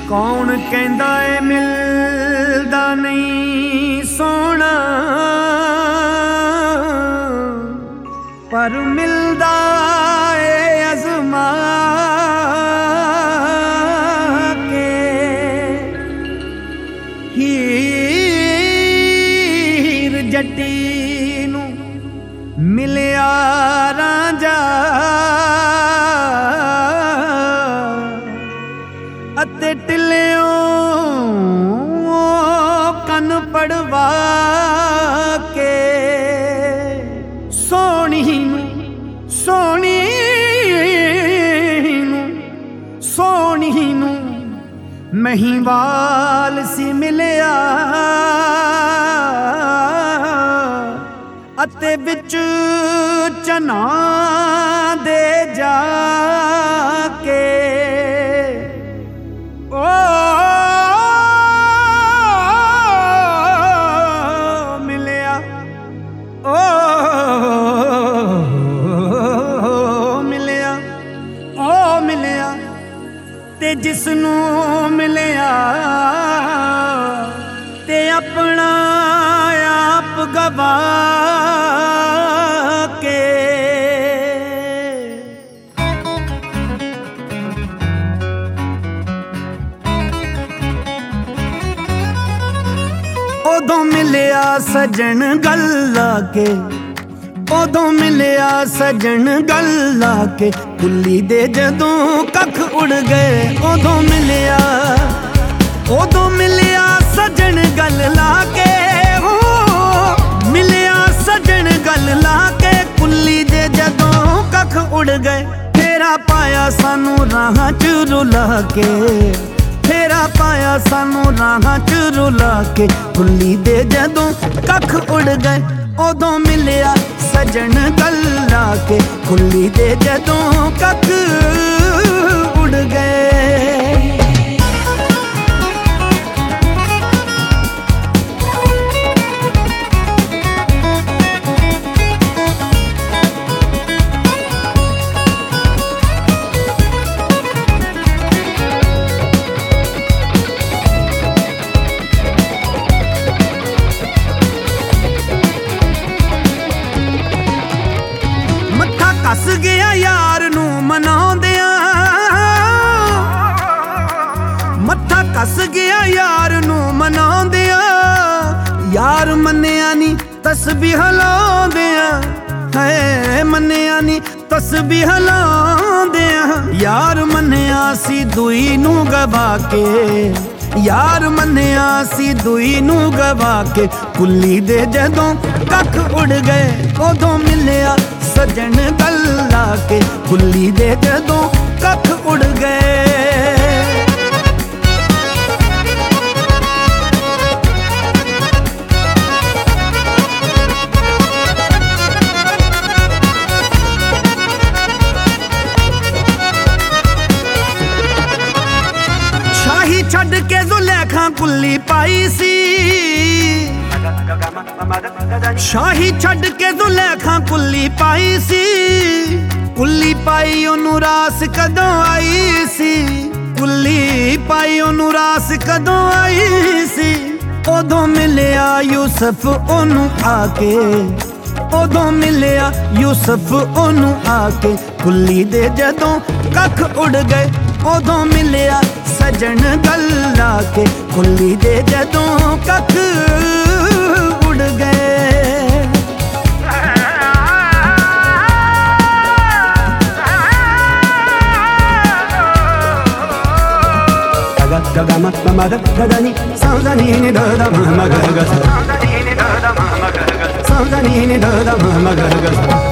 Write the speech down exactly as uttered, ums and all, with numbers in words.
कौन कहंदा ए मिलदा नहीं सोना, पर मिलदा ए अज़मा के। हीर जट्टी नू मिलिया रांझा, अते टिल्लियों कन पड़वा के। सोहनी नू सोहनी नू सोहनी नू महीवाल सी मिलिया, अते विच चना दे जाके। ओ मिलिया ओ मिलिया ओ मिलिया, ते जिसनू मिलिया ते अपना आप गवा के। उदों मिलिया सजन गल्ला के, उदों मिलिया सजन गल्ला के। कुल्ली दे जदों कख उड़ गए, उदों मिलिया उदों मिलिया सजन गल्ला के। हो मिलिया सजन गल्ला के, कुल्ली दे जदों कख उड़ गए। फेरा पाया सानू राह च रुला के, फेरा पाया सानू राह च रुला के। कुल्ली दे जदों कख उड़ गए, उदों मिलिया सजन गल्ला के। कुल्ली दे जदों कख उड़ गए। कस गया यार नू मनाउंदिया, मत्था कस गया यार नू मनाउंदिया। यार मन्निया नी तस्बीह लाउंदिया, है मन्निया नी तस्बीह लाउंदिया। यार मन्निया सी दुई नू गवा के, यार मन्निया सी दुई नू गवा के। कुल्ली दे जदों कख उड़ गए, उदों मिलिया सजन गल्ला के। कुल्ली दे जदों कख उड़ गए। शाही छड़ के जुलेखा कुल्ली पाई सी, शाही छड़ के जुलेखा कुल्ली पाई सी। कुल्ली पाई ओनू रास कदों आई सी, कुल्ली पाई ओनू रास कदों आई सी। उदों मिलिया यूसुफ ओनू आके, उदों मिलिया यूसुफ ओनू आके। कुल्ली दे जदों कख उड़ गए, उदों मिलिया सजन गल्ला के। कुल्ली दे जदों कख उड़ गए। Gaga ma ma da da da ni, sa da ni ni da da ma ma ga ga sa, sa da ni ni da da ma ma ga ga sa.